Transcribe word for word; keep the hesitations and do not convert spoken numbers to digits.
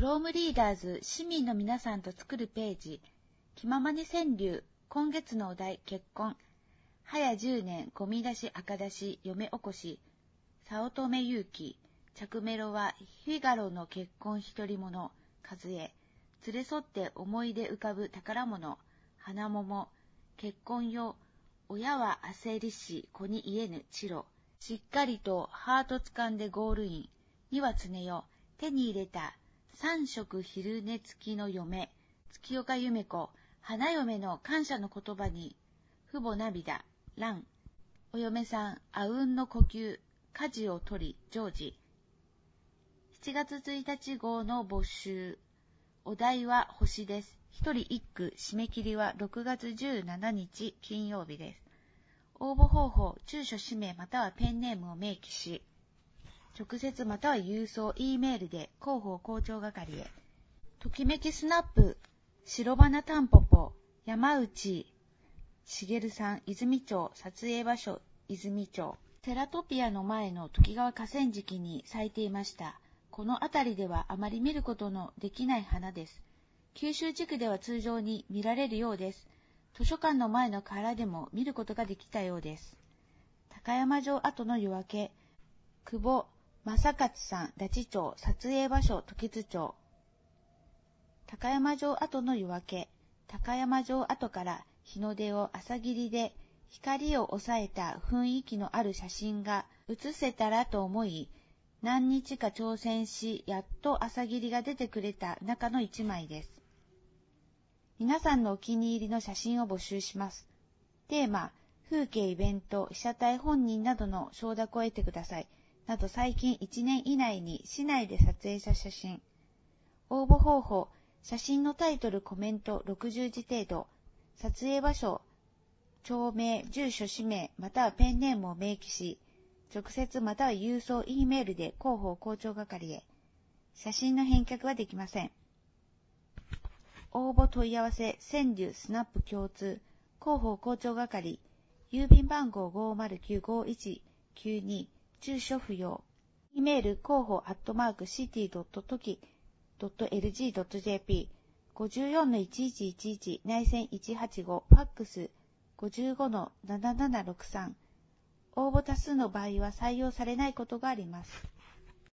From Readers 市民の皆さんと作るページ。気ままに川柳。今月のお題、結婚。早じゅうねん、ゴミ出し赤出し、嫁おこし。早乙女勇気。着メロは、フィガロの結婚一人者。和江。連れ添って思い出浮かぶ宝物。花桃。結婚よ。親は焦りし、子に言えぬチロ。しっかりとハート掴んでゴールイン。には常よ。手に入れた。三色昼寝付きの嫁。月岡夢子。花嫁の感謝の言葉に。父母涙。蘭。お嫁さん、あうんの呼吸。家事を取り、ジョージ。しちがつついたち号の募集。お題は星です。ひとりいっく、締め切りはろくがつじゅうしちにち金曜日です。応募方法、住所氏名またはペンネームを明記し、直接または郵送、E メールで広報校長係へ。ときめきスナップ、白花タンポポ、山内茂さん、泉町、撮影場所、泉町。セラトピアの前の時川河川敷に咲いていました。この辺りではあまり見ることのできない花です。九州地区では通常に見られるようです。図書館の前の河原でも見ることができたようです。高山城跡の夜明け、久保正勝さん、拉致町、撮影場所、時津町。高山城跡の夜明け、高山城跡から日の出を朝霧で光を抑えた雰囲気のある写真が写せたらと思い、何日か挑戦し、やっと朝霧が出てくれた中の一枚です。皆さんのお気に入りの写真を募集します。テーマ、風景イベント、被写体本人などの承諾を得てください。など最近いちねん以内に市内で撮影した写真。応募方法、写真のタイトル、コメントろくじゅうじ程度。撮影場所、町名、住所、氏名、またはペンネームを明記し、直接または郵送、E メールで広報校長係へ。写真の返却はできません。応募問い合わせ、川柳スナップ共通、広報校長係、郵便番号 ごーまるきゅうごいちきゅうに、住所不要。E メール、広報アットマークシティドットトキドットエルジードットジェーピー、ごじゅうよんのいちいちいちいち、内線いちはちご、ファックスごじゅうごのななななろくさん。応募多数の場合は採用されないことがあります。